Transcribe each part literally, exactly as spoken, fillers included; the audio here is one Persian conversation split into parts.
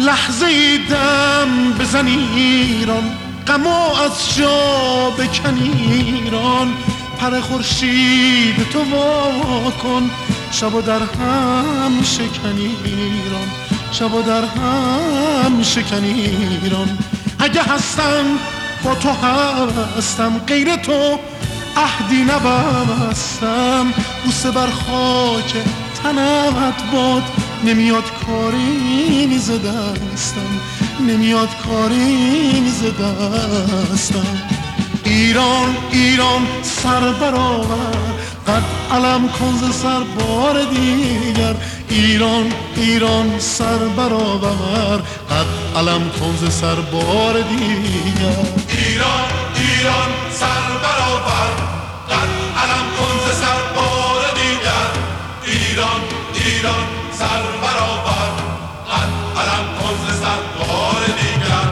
لحظه ای دم بزن ایران، غم از جا بکن ایران. پر خورشید تو وا کن، شب و در هم شکن ایران، شب و در هم شکن ایران. اگه هستم با تو هستم، غیر تو عهدی نبستم. بوسه بر خاک تنت باد، نمیاد کاری میز دستم، نمیاد کاری میز دستم. ایران ایران سر برآور، قد علم کن ز سر بار دیگر. ایران ایران سر برآور، قد علم کن ز سر بار دیگر. ایران ایران سر برآور، قد علم کن ز سر بار دیگر. ایران ایران سر برآور، قد علم کن ز سر بار دیگر.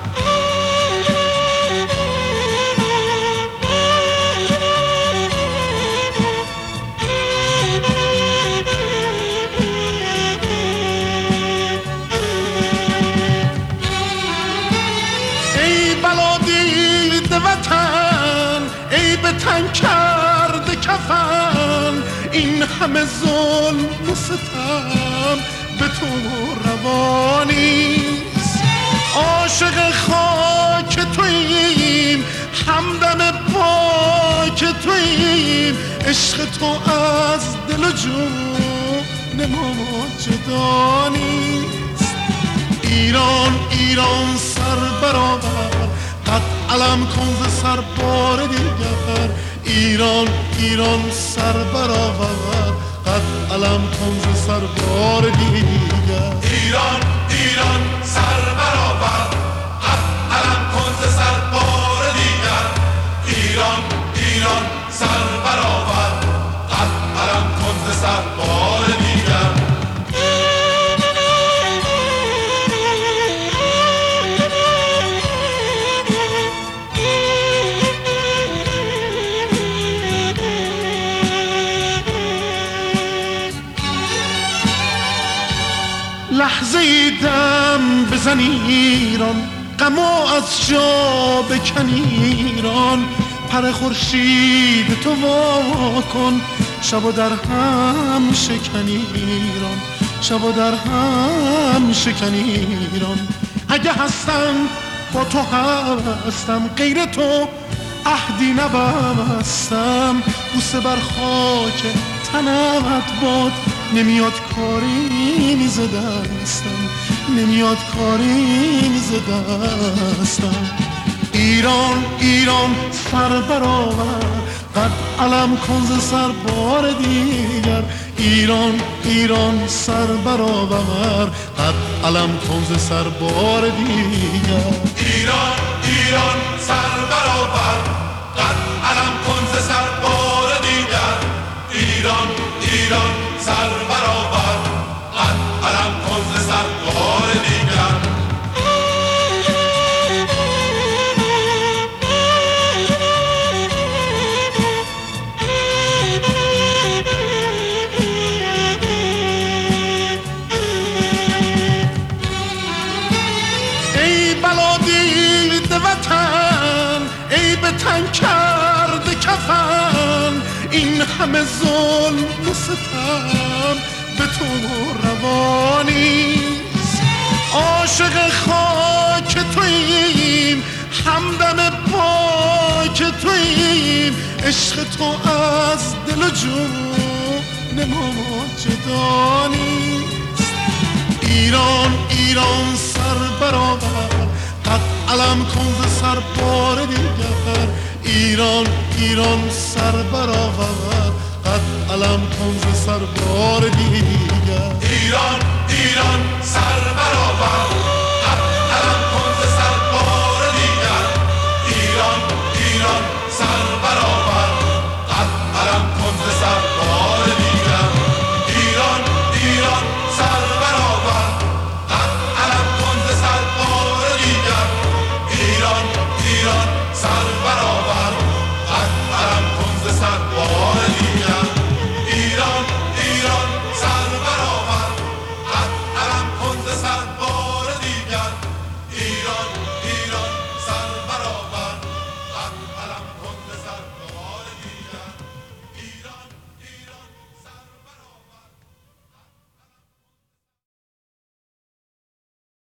وطن ای به تن کرده کفن، این همه ظلم و ستم به تو روا نیست. عاشق خاک توییم، همدم پاک توییم. عشق تو از دل و جون ما جدا نیست. ایران ایران سر برآور، قد علم کن ز سر بار دیگر. ایران ایران سر برآور، قد علم کن ز سر بار دیگر. ایران ایران سر برآور، قد علم کن ز سر بار دیگر. ایران ایران سر برآور، قد علم کن ز سر بار دیگر. لحظه ای دم بزن ایران، غم از جا بکن ایران. پر خورشید تو وا کن، شب و در هم شکن ایران، شب و در هم شکن ایران. اگه هستم با تو هستم، غیر تو عهدی نبستم. بوسه بر خاک تنت باد، نمیاد کاری میز دستم، نمیاد کاری میز دستم. ایران ایران سر برآور، قد علم کن ز سر بار دیگر. ایران ایران سر برآور، قد علم کن ز سر بار دیگر. ایران ایران سر برآور، قد علم کن ز سر بار دیگر. ایران ایران سر برآور، قد علم کن ز سر بار دیگر. ای بلا دید وطن، ای به تن کرده کفن. این همه ظلم و ستم به تو روا نیست. عاشق خاک توییم، همدم پاک توییم. عشق تو از دل و جون ما جدا نیست. ایران ایران سر برآور، قد علم کن ز سر بار دیگر. ایران ایران سر برآور، قد علم کن ز سر بار دیگر. ایران ایران سر برآور، قد علم کن ز سر بار دیگر. ایران ایران سر برآور، قد علم کن ز سر بار دیگر. ایران ایران سر برآور، قد علم کن ز سر بار دیگر. ایران ایران سر برآور، قد علم کن ز سر بار دیگر.